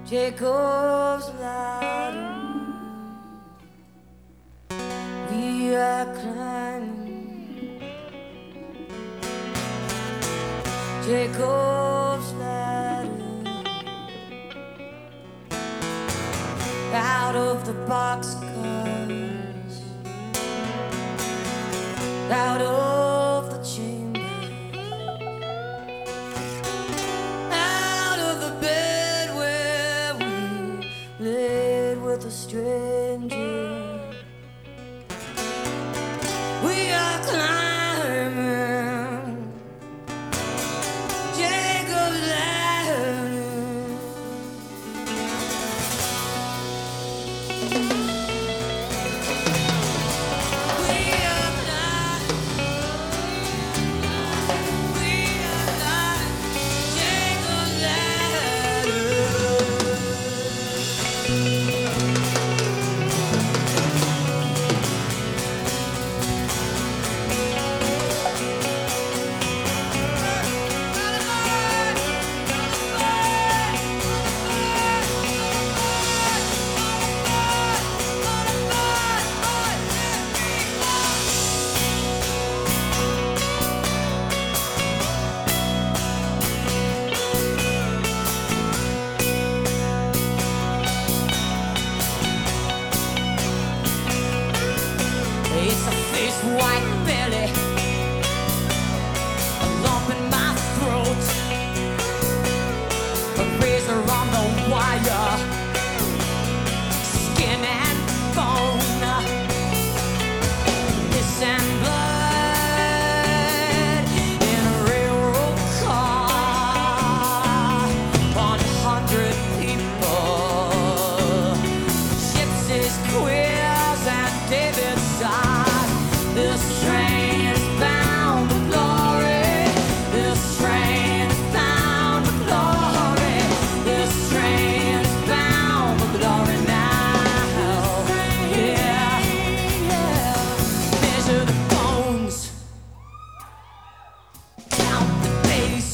Jacob's ladder. We are climbing Jacob's ladder. Out of the boxcars, out of the chamber, out of the bed where we laid with a stranger. We are climbing Jacob's ladder. It's a fish white belly, a lump in my throat, a razor on the wire, skin and bone, piss and blood in a railroad car, 100 people, gypsies, queers, and David's. This train is bound for glory. This train is bound for glory. This train is bound for glory now. Yeah, yeah. Measure the bones, count the base,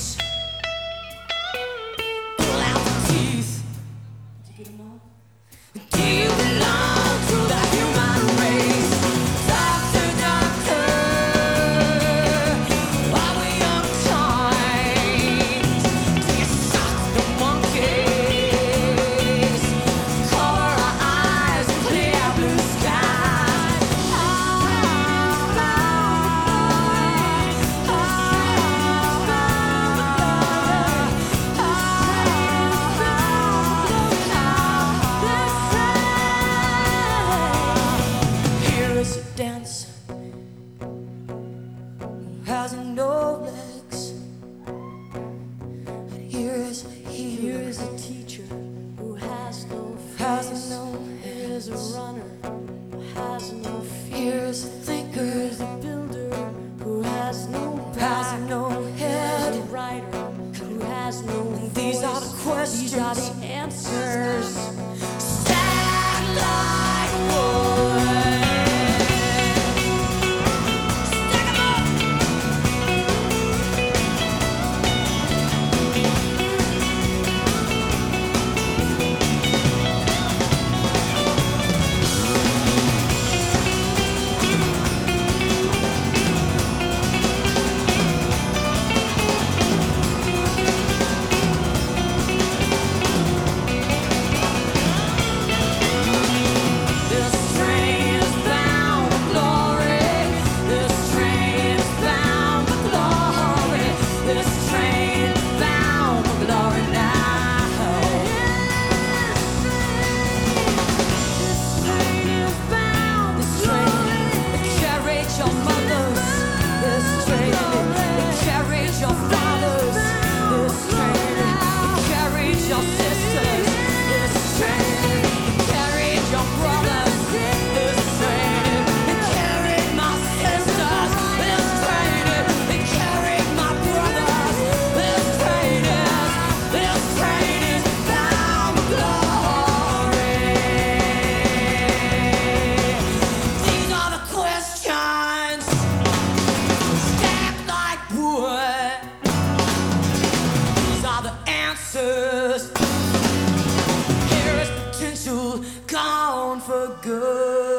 pull out the teeth. Did you get them all? Do you belong to the human race? Dance has no legs. Here is a teacher who has no face. Here is a runner who has no fear. Here is a thinker, here is a builder who has no back, no head. Here is a writer who has no voice. These are the questions, these are the answers. Stand like wood. for good.